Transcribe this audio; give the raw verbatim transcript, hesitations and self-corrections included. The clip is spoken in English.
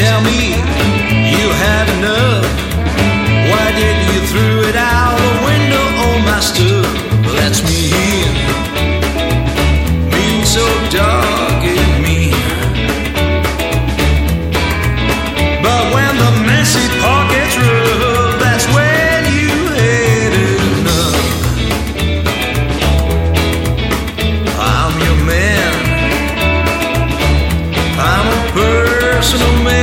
tell me you had enough? Why did you throw it out the window on my stuff? Well, that's me, being so dark and mean. But when the messy part gets rough, that's when you had enough. I'm your man, I'm a personal man.